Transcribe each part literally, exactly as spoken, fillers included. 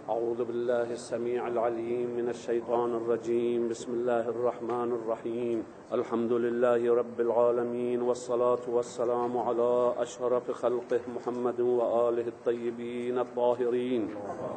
أعوذ بالله السميع العليم من الشيطان الرجيم. بسم الله الرحمن الرحيم. الحمد لله رب العالمين، والصلاة والسلام على أشرف خلقه محمد وآله الطيبين الطاهرين،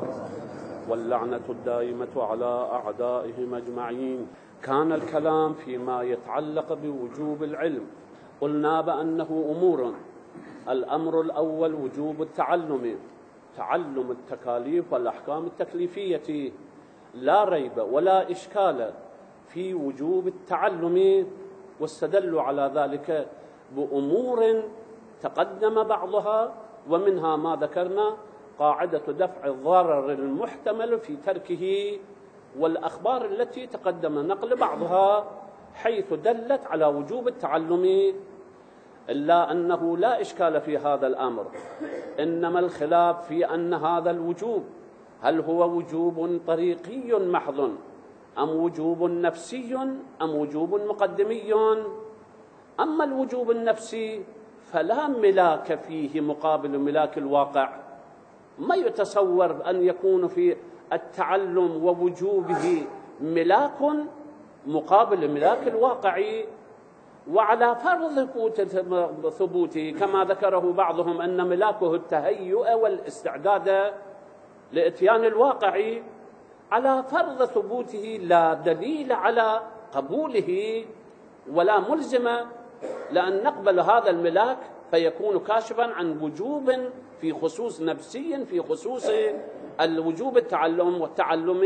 واللعنة الدائمة على أعدائهم أجمعين. كان الكلام فيما يتعلق بوجوب العلم. قلنا بأنه أمور. الأمر الأول وجوب التعلم، تعلم التكاليف والأحكام التكليفية. لا ريب ولا إشكال في وجوب التعلم، واستدلوا على ذلك بأمور تقدم بعضها، ومنها ما ذكرنا قاعدة دفع الضرر المحتمل في تركه، والأخبار التي تقدم نقل بعضها حيث دلت على وجوب التعلم. إلا أنه لا إشكال في هذا الأمر، إنما الخلاف في أن هذا الوجوب هل هو وجوب طريقي محض أم وجوب نفسي أم وجوب مقدمي. أما الوجوب النفسي فلا ملاك فيه مقابل ملاك الواقع. ما يتصور أن يكون في التعلم ووجوبه ملاك مقابل ملاك الواقع. وعلى فرض ثبوته كما ذكره بعضهم أن ملاكه التهيؤ والاستعداد لإتيان الواقع، على فرض ثبوته لا دليل على قبوله ولا ملزم، لأن نقبل هذا الملاك فيكون كاشفا عن وجوب في خصوص نفسي في خصوص الوجوب التعلم والتعلم،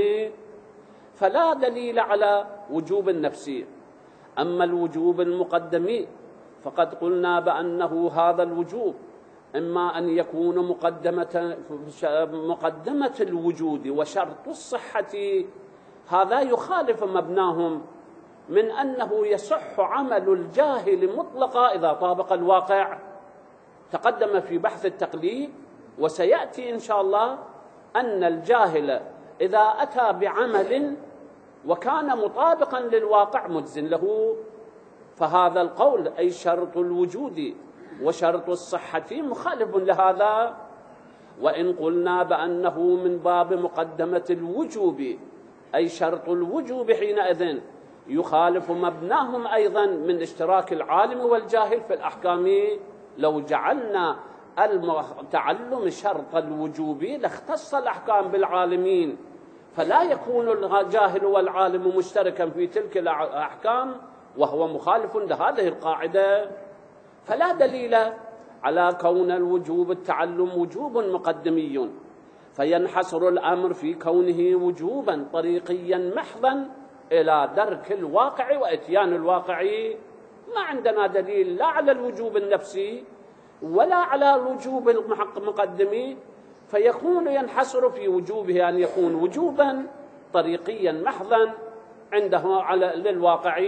فلا دليل على وجوب النفسي. أما الوجوب المقدم فقد قلنا بأنه هذا الوجوب إما أن يكون مقدمة مقدمة الوجود وشرط الصحة. هذا يخالف مبناهم من أنه يصح عمل الجاهل مطلقا إذا طابق الواقع. تقدم في بحث التقليد وسيأتي إن شاء الله أن الجاهل إذا أتى بعمل وكان مطابقا للواقع مجز له، فهذا القول أي شرط الوجود وشرط الصحة مخالف لهذا. وإن قلنا بأنه من باب مقدمة الوجوب أي شرط الوجوب حينئذ يخالف مبناهم أيضا من اشتراك العالم والجاهل في الأحكام. لو جعلنا التعلم شرط الوجوب لاختص الأحكام بالعالمين، فلا يكون الجاهل والعالم مشتركا في تلك الأحكام وهو مخالف لهذه القاعدة. فلا دليل على كون الوجوب التعلم وجوب مقدمي، فينحصر الأمر في كونه وجوبا طريقيا محضا إلى درك الواقع وإتيان الواقع. ما عندنا دليل لا على الوجوب النفسي ولا على الوجوب المقدمي، فيكون ينحصر في وجوبه أن يكون وجوبا طريقيا محضا عنده على للواقع.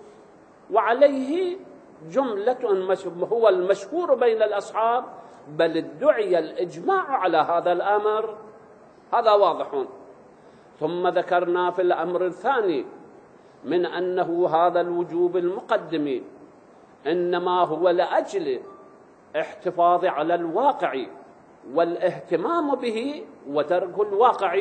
وعليه جملة هو المشهور بين الأصحاب، بل ادعي الإجماع على هذا الأمر. هذا واضح. ثم ذكرنا في الأمر الثاني من أنه هذا الوجوب المقدم إنما هو لأجل احتفاظ على الواقع والاهتمام به وترك الواقع.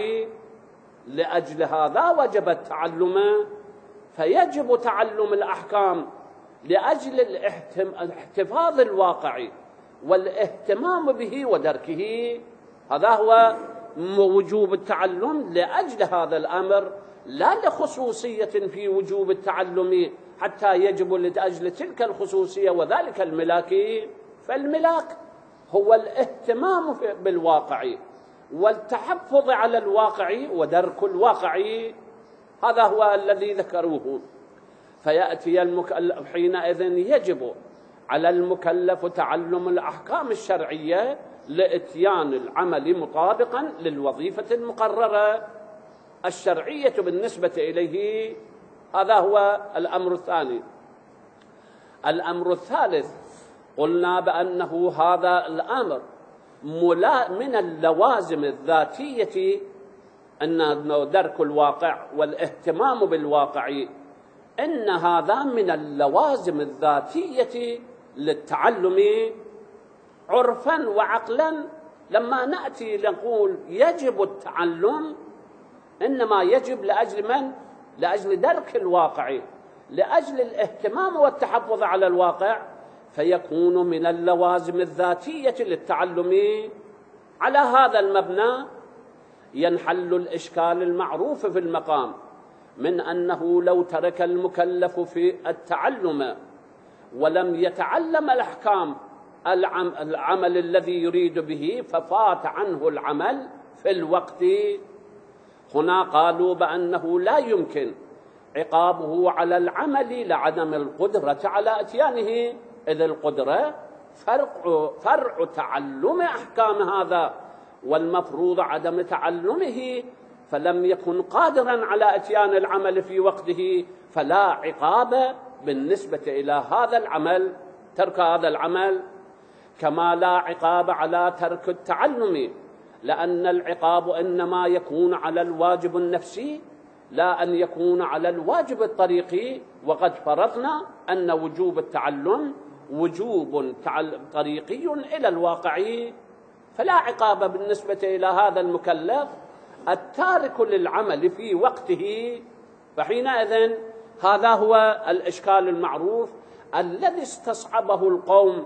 لأجل هذا وجب التعلم، فيجب تعلم الأحكام لأجل احتفاظ الواقع والاهتمام به ودركه. هذا هو وجوب التعلم لأجل هذا الأمر، لا لخصوصية في وجوب التعلم حتى يجب لأجل تلك الخصوصية وذلك الملاك. فالملاك هو الاهتمام بالواقع والتحفظ على الواقع ودرك الواقع. هذا هو الذي ذكروه. فيأتي المكلف حينئذ يجب على المكلف تعلم الأحكام الشرعية لإتيان العمل مطابقا للوظيفة المقررة الشرعية بالنسبة إليه. هذا هو الأمر الثاني. الأمر الثالث قلنا بأنه هذا الأمر من اللوازم الذاتية أن درك الواقع والاهتمام بالواقع، إن هذا من اللوازم الذاتية للتعلم عرفا وعقلا لما نأتي نقول يجب التعلم إنما يجب لأجل من؟ لأجل درك الواقع، لأجل الاهتمام والتحفظ على الواقع، فيكون من اللوازم الذاتية للتعلم. على هذا المبنى ينحل الإشكال المعروف في المقام من أنه لو ترك المكلف في التعلم ولم يتعلم الأحكام العمل الذي يريد به ففات عنه العمل في الوقت، هنا قالوا بأنه لا يمكن عقابه على العمل لعدم القدرة على إتيانه، إذ القدرة فرع, فرع تعلم أحكام هذا، والمفروض عدم تعلمه، فلم يكن قادرا على إتيان العمل في وقته، فلا عقاب بالنسبة إلى هذا العمل، ترك هذا العمل، كما لا عقاب على ترك التعلم، لأن العقاب إنما يكون على الواجب النفسي لا أن يكون على الواجب الطريقي، وقد فرضنا أن وجوب التعلم وجوب طريقي إلى الواقع، فلا عقاب بالنسبة إلى هذا المكلف التارك للعمل في وقته. فحينئذ هذا هو الإشكال المعروف الذي استصعبه القوم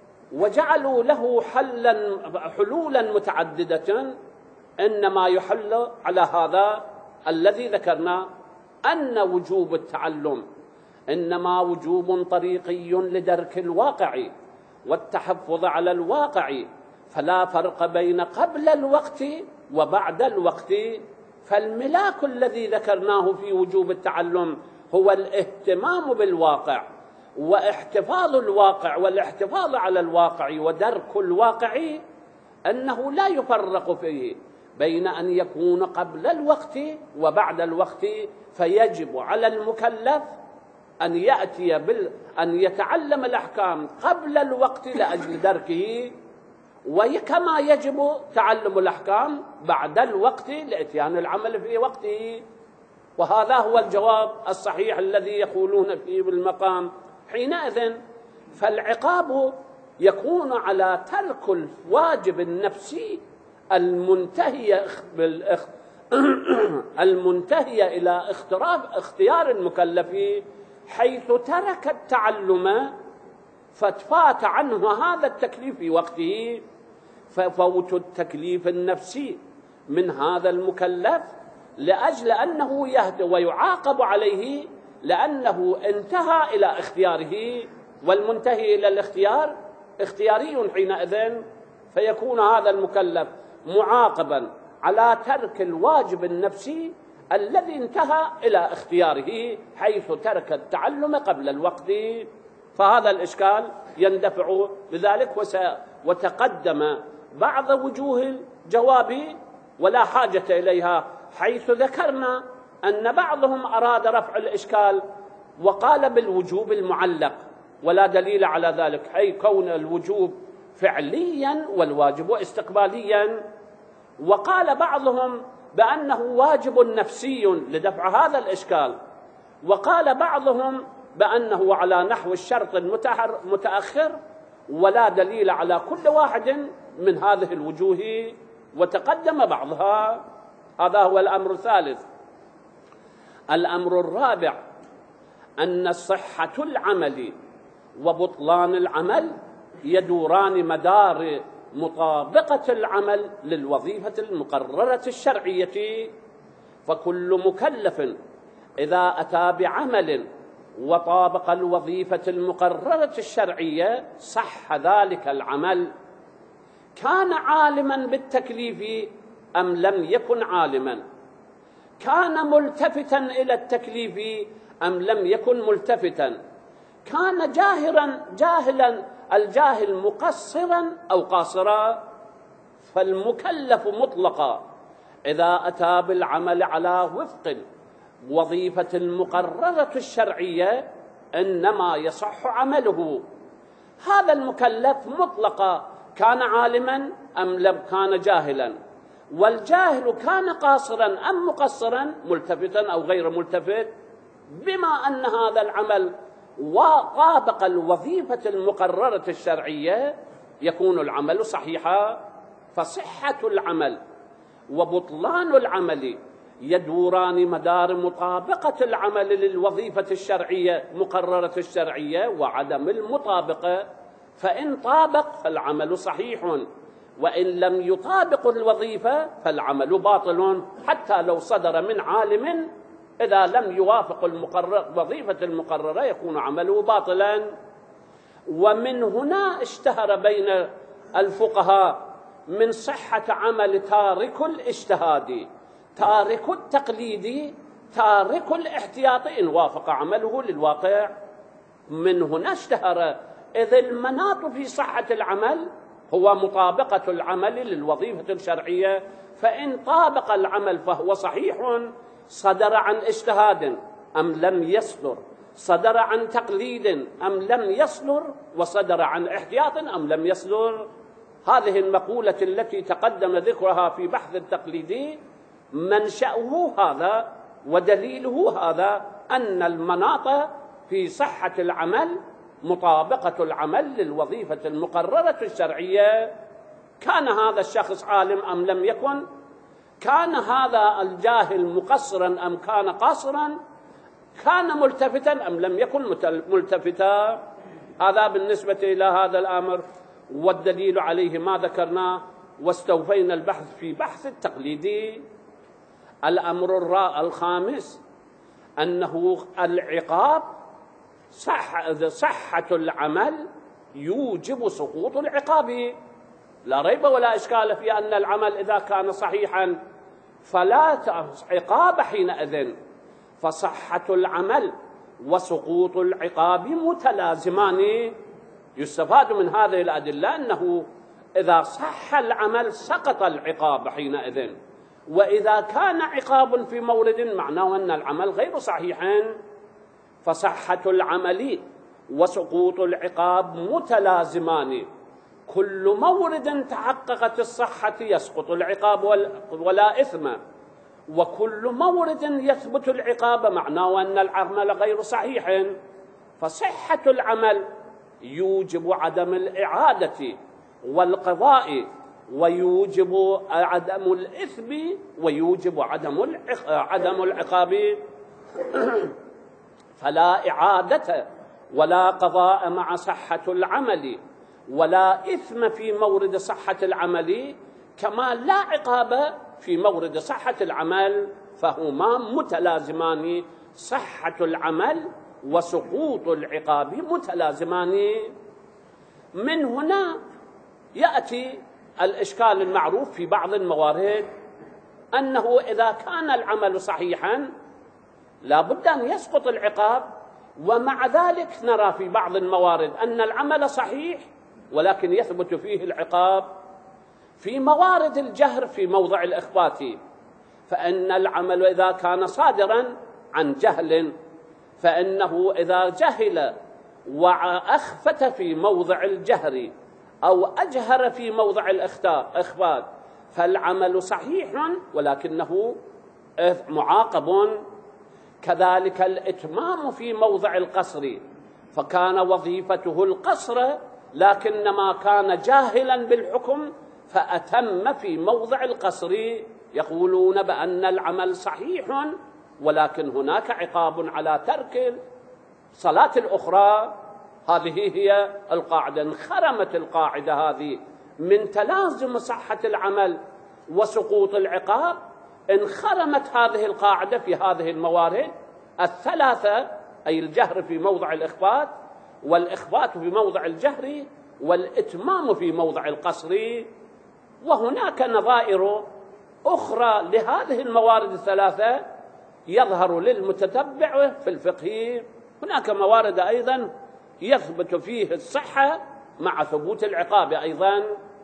وجعلوا له حلا حلولا متعددة، إنما يحل على هذا الذي ذكرنا أن وجوب التعلم إنما وجوب طريقي لدرك الواقع والتحفظ على الواقع، فلا فرق بين قبل الوقت وبعد الوقت. فالملاك الذي ذكرناه في وجوب التعلم هو الاهتمام بالواقع واحتفاظ الواقع والاحتفاظ على الواقع ودرك الواقع، أنه لا يفرق فيه بين أن يكون قبل الوقت وبعد الوقت، فيجب على المكلف أن يأتي بال... أن يتعلم الأحكام قبل الوقت لأجل دركه، وكما يجب تعلم الأحكام بعد الوقت لإتيان العمل في وقته. وهذا هو الجواب الصحيح الذي يقولون فيه بالمقام. حينئذ فالعقاب يكون على ترك الواجب النفسي المنتهي بالاخ... المنتهي إلى اختيار المكلف، حيث ترك التعلم ففات عنه هذا التكليف في وقته، ففوت التكليف النفسي من هذا المكلف لأجل أنه يهدى ويعاقب عليه لأنه انتهى إلى اختياره، والمنتهي إلى الاختيار اختياري حينئذ، فيكون هذا المكلف معاقبا على ترك الواجب النفسي الذي انتهى إلى اختياره حيث ترك التعلم قبل الوقت. فهذا الإشكال يندفع بذلك، وتقدم بعض وجوه الجواب ولا حاجة إليها، حيث ذكرنا أن بعضهم أراد رفع الإشكال وقال بالوجوب المعلق، ولا دليل على ذلك، أي كون الوجوب فعليا والواجب استقباليا. وقال بعضهم بأنه واجب نفسي لدفع هذا الإشكال، وقال بعضهم بأنه على نحو الشرط المتأخر، ولا دليل على كل واحد من هذه الوجوه، وتقدم بعضها. هذا هو الأمر الثالث. الأمر الرابع أن صحة العمل وبطلان العمل يدوران مدار مطابقة العمل للوظيفة المقررة الشرعية، فكل مكلف إذا أتى بعمل وطابق الوظيفة المقررة الشرعية صح ذلك العمل، كان عالما بالتكليف أم لم يكن عالما، كان ملتفتا إلى التكليف أم لم يكن ملتفتا، كان جاهلا جاهلا الجاهل مقصرا أو قاصرا. فالمكلف مطلقا إذا أتى بالعمل على وفق وظيفة المقررة الشرعية إنما يصح عمله. هذا المكلف مطلقا كان عالما أم لم كان جاهلا، والجاهل كان قاصرا أم مقصرا، ملتفتا أو غير ملتفت، بما أن هذا العمل وطابق الوظيفة المقررة الشرعية يكون العمل صحيحا. فصحة العمل وبطلان العمل يدوران مدار مطابقة العمل للوظيفة الشرعية مقررة الشرعية وعدم المطابقة، فإن طابق فالعمل صحيح، وإن لم يطابق الوظيفة فالعمل باطل، حتى لو صدر من عالم إذا لم يوافق المقرر وظيفة المقررة يكون عمله باطلا. ومن هنا اشتهر بين الفقهاء من صحة عمل تارك الاجتهاد، تارك التقليد، تارك الاحتياط إن وافق عمله للواقع. من هنا اشتهر، إذ المناط في صحة العمل هو مطابقة العمل للوظيفة الشرعية، فإن طابق العمل فهو صحيح، صدر عن اجتهاد أم لم يصدر، صدر عن تقليد أم لم يصدر، وصدر عن احتياط أم لم يصدر. هذه المقولة التي تقدم ذكرها في بحث التقليدي منشأه هذا ودليله هذا، أن المناط في صحة العمل مطابقة العمل للوظيفة المقررة الشرعية. كان هذا الشخص عالم أم لم يكن، كان هذا الجاهل مقصرا أم كان قاصرا، كان ملتفتا أم لم يكن ملتفتا. هذا بالنسبة إلى هذا الأمر، والدليل عليه ما ذكرناه، واستوفينا البحث في بحث التقليدي. الأمر الخامس أنه العقاب صح صحة العمل يوجب سقوط العقاب. لا ريب ولا إشكال في أن العمل إذا كان صحيحا فلا عقاب حينئذ، فصحة العمل وسقوط العقاب متلازمان. يستفاد من هذه الأدلة أنه إذا صح العمل سقط العقاب حينئذ، وإذا كان عقاب في مورد معناه أن العمل غير صحيح. فصحة العمل وسقوط العقاب متلازمان، كل مورد تحققت الصحة يسقط العقاب ولا إثم، وكل مورد يثبت العقاب معناه أن العمل غير صحيح. فصحة العمل يوجب عدم الإعادة والقضاء، ويوجب عدم الإثم، ويوجب عدم عدم العقاب. فلا إعادة ولا قضاء مع صحة العمل، ولا إثم في مورد صحة العمل، كما لا عقاب في مورد صحة العمل، فهما متلازمان. صحة العمل وسقوط العقاب متلازمان. من هنا يأتي الإشكال المعروف في بعض الموارد، أنه إذا كان العمل صحيحا لا بد أن يسقط العقاب، ومع ذلك نرى في بعض الموارد أن العمل صحيح ولكن يثبت فيه العقاب. في موارد الجهر في موضع الإخبات، فإن العمل إذا كان صادرا عن جهل، فإنه إذا جهل وأخفت في موضع الجهر أو أجهر في موضع الإخبات فالعمل صحيح ولكنه معاقب. كذلك الإتمام في موضع القصر، فكان وظيفته القصر لكنما كان جاهلا بالحكم فأتم في موضع القصر، يقولون بأن العمل صحيح ولكن هناك عقاب على ترك صلاة الأخرى. هذه هي القاعدة. انخرمت القاعدة هذه من تلازم صحة العمل وسقوط العقاب، انخرمت هذه القاعدة في هذه الموارد الثلاثة، أي الجهر في موضع الإخبات، والإخبات في موضع الجهر، والإتمام في موضع القصر. وهناك نظائر أخرى لهذه الموارد الثلاثة يظهر للمتتبع في الفقه. هناك موارد أيضا يثبت فيه الصحة مع ثبوت العقاب أيضا،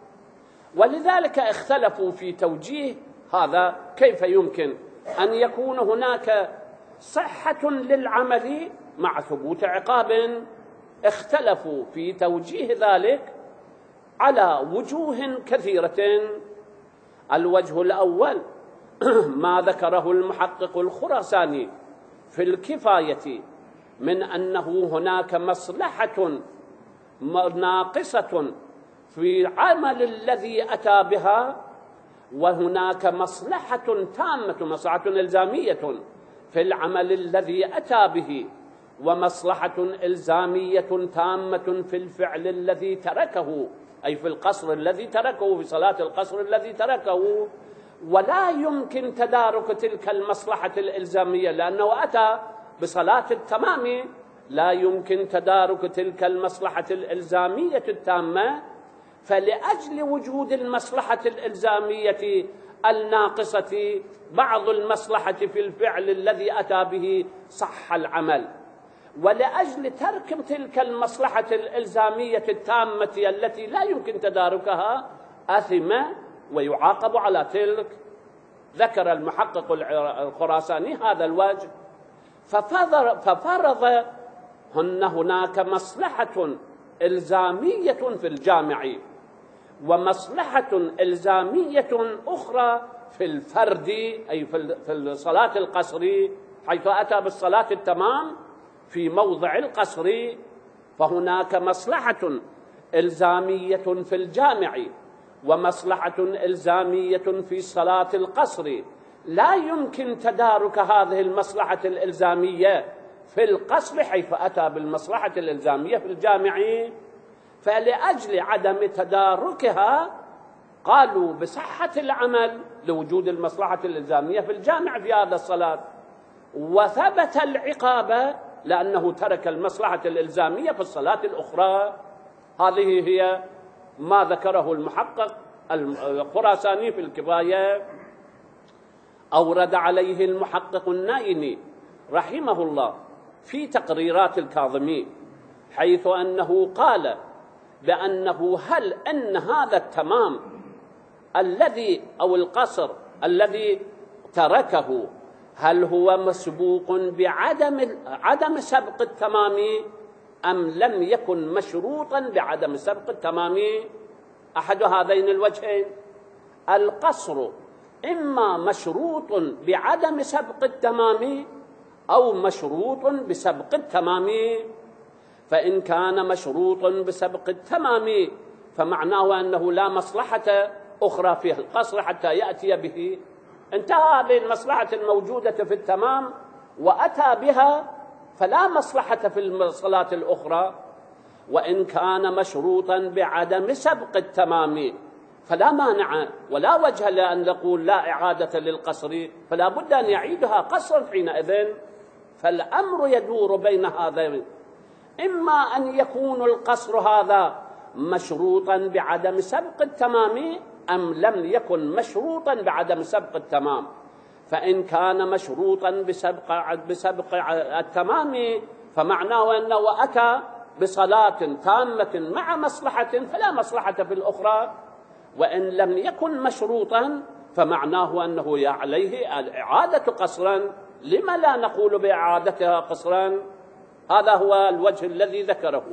ولذلك اختلفوا في توجيه هذا. كيف يمكن أن يكون هناك صحة للعمل مع ثبوت عقاب؟ اختلفوا في توجيه ذلك على وجوه كثيرة. الوجه الأول ما ذكره المحقق الخراساني في الكفاية من أنه هناك مصلحة ناقصة في العمل الذي أتى بها، وهناك مصلحة تامة، مصلحة إلزامية في العمل الذي أتى به، ومصلحة إلزامية تامة في الفعل الذي تركه، أي في القصر الذي تركه، في صلاة القصر الذي تركه. ولا يمكن تدارك تلك المصلحة الإلزامية، لأنه أتى بصلاة التمام، لا يمكن تدارك تلك المصلحة الإلزامية التامة. فلأجل وجود المصلحة الإلزامية الناقصة بعض المصلحة في الفعل الذي أتى به صح العمل، ولأجل ترك تلك المصلحة الإلزامية التامة التي لا يمكن تداركها أثم ويعاقب على تلك. ذكر المحقق الخراساني هذا الوجه، ففرض أن هناك مصلحة إلزامية في الجامع، ومصلحة إلزامية أخرى في الفرد، أي في الصلاة القصر، حيث أتى بالصلاة التمام في موضع القصر. فهناك مصلحة إلزامية في الجامع ومصلحة إلزامية في صلاة القصر، لا يمكن تدارك هذه المصلحة الإلزامية في القصر حيث أتى بالمصلحة الإلزامية في الجامع. فلأجل عدم تداركها قالوا بصحة العمل لوجود المصلحة الإلزامية في الجامع في هذا الصلاة، وثبت العقاب لأنه ترك المصلحة الإلزامية في الصلاة الأخرى. هذه هي ما ذكره المحقق الخراساني في الكفاية. أورد عليه المحقق النائني رحمه الله في تقريرات الكاظمي، حيث أنه قال بأنه هل أن هذا التمام الذي أو القصر الذي تركه هل هو مسبوق بعدم عدم سبق التمام أم لم يكن مشروطا بعدم سبق التمام؟ أحد هذين الوجهين، القصر إما مشروط بعدم سبق التمام أو مشروط بسبق التمام. فإن كان مشروط بسبق التمام فمعناه أنه لا مصلحة أخرى في القصر حتى يأتي به، انتهى هذه المصلحة الموجودة في التمام وأتى بها، فلا مصلحة في الصلاة الأخرى. وإن كان مشروطا بعدم سبق التمام فلا مانع ولا وجه لأن نقول لا إعادة للقصر، فلا بد أن يعيدها قصرا حينئذ. فالأمر يدور بين هذين، إما أن يكون القصر هذا مشروطا بعدم سبق التمام أم لم يكن مشروطا بعدم سبق التمام. فإن كان مشروطا بسبق, بسبق التمام فمعناه أنه أتى بصلاة تامة مع مصلحة فلا مصلحة في الأخرى. وإن لم يكن مشروطا فمعناه أنه عليه إعادة قصرا، لما لا نقول بإعادتها قصرا؟ هذا هو الوجه الذي ذكره.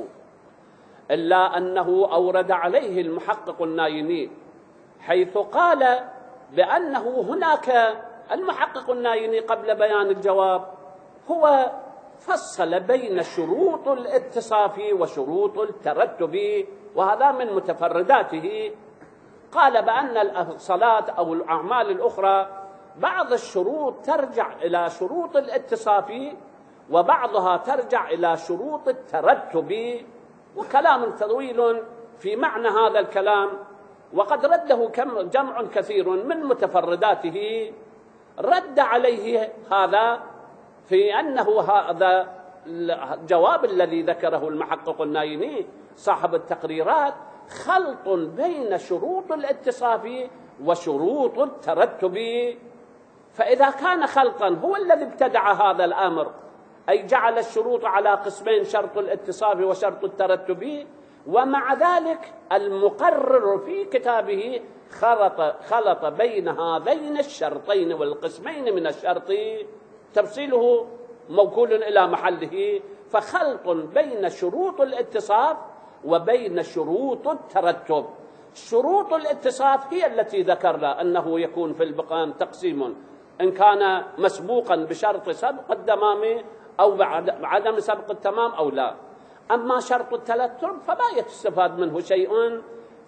إلا أنه أورد عليه المحقق النايني حيث قال بأنه هناك، المحقق النايني قبل بيان الجواب هو فصل بين شروط الاتصاف وشروط الترتب، وهذا من متفرداته. قال بأن الصلاة أو الأعمال الأخرى بعض الشروط ترجع إلى شروط الاتصاف وبعضها ترجع إلى شروط الترتب، وكلام طويل في معنى هذا الكلام، وقد رده جمع كثير من متفرداته. رد عليه هذا في أنه هذا الجواب الذي ذكره المحقق النايني صاحب التقريرات خلط بين شروط الاتصاف وشروط الترتب. فإذا كان خلطا هو الذي ابتدع هذا الأمر، أي جعل الشروط على قسمين، شرط الاتصاف وشرط الترتب، ومع ذلك المقرر في كتابه خلط, خلط بين هذين الشرطين والقسمين من الشرط، تفصيله موكول إلى محله. فخلط بين شروط الاتصاف وبين شروط الترتب. شروط الاتصاف هي التي ذكرنا أنه يكون في البقان تقسيم، إن كان مسبوقا بشرط سبق التمام أو بعدم سبق التمام أو لا. أما شرط الترتب فما يستفاد منه شيء،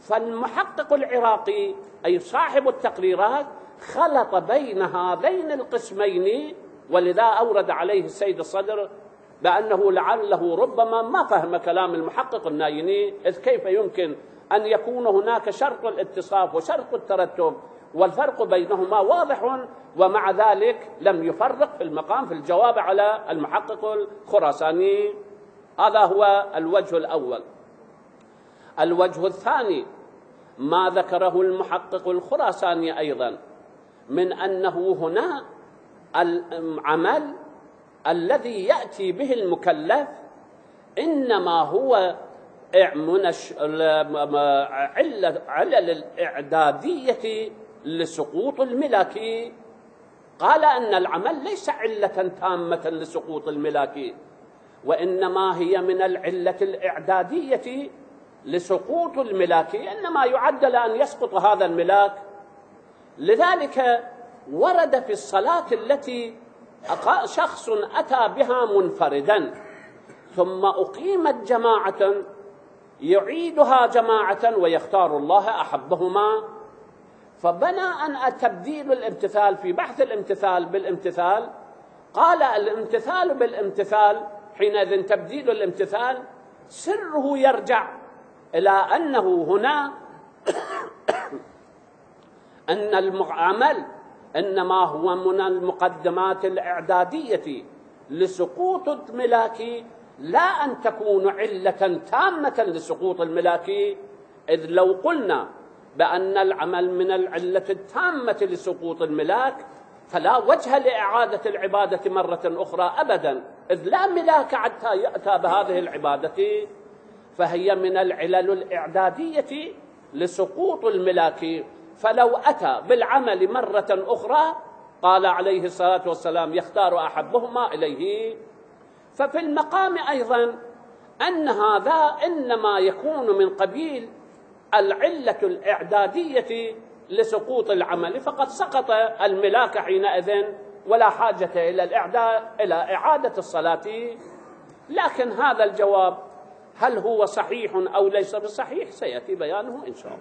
فالمحقق العراقي أي صاحب التقريرات خلط بين هذين القسمين، ولذا أورد عليه السيد الصدر بأنه لعله ربما ما فهم كلام المحقق النايني، إذ كيف يمكن أن يكون هناك شرط الاتصاف وشرط الترتب والفرق بينهما واضح، ومع ذلك لم يفرق في المقام في الجواب على المحقق الخراساني. هذا هو الوجه الأول. الوجه الثاني ما ذكره المحقق الخراساني أيضا من أنه هنا العمل الذي يأتي به المكلف إنما هو علل الإعدادية لسقوط الملاك. قال أن العمل ليس علة تامة لسقوط الملاك، وإنما هي من العلة الإعدادية لسقوط الملاك، إنما يعدل أن يسقط هذا الملاك. لذلك ورد في الصلاة التي شخص أتى بها منفردا ثم أقيمت جماعة يعيدها جماعة ويختار الله أحبهما، فبناء تبديل الامتثال في بحث الامتثال بالامتثال قال الامتثال بالامتثال حينئذ تبديل الامتثال سره يرجع إلى أنه هنا أن العمل إنما هو من المقدمات الإعدادية لسقوط الملاك، لا أن تكون علة تامة لسقوط الملاك، إذ لو قلنا بأن العمل من العلة التامة لسقوط الملاك فلا وجه لإعادة العبادة مرة أخرى أبدا، إذ لا ملاك حتى يأتى بهذه العبادة، فهي من العلل الإعدادية لسقوط الملاك. فلو أتى بالعمل مرة أخرى قال عليه الصلاة والسلام يختار أحبهما إليه. ففي المقام أيضا أن هذا إنما يكون من قبيل العلة الإعدادية لسقوط العمل، فقد سقط الملاك حينئذ ولا حاجة إلى الإعداد إلى إعادة الصلاة. لكن هذا الجواب هل هو صحيح أو ليس بصحيح سيأتي بيانه إن شاء الله.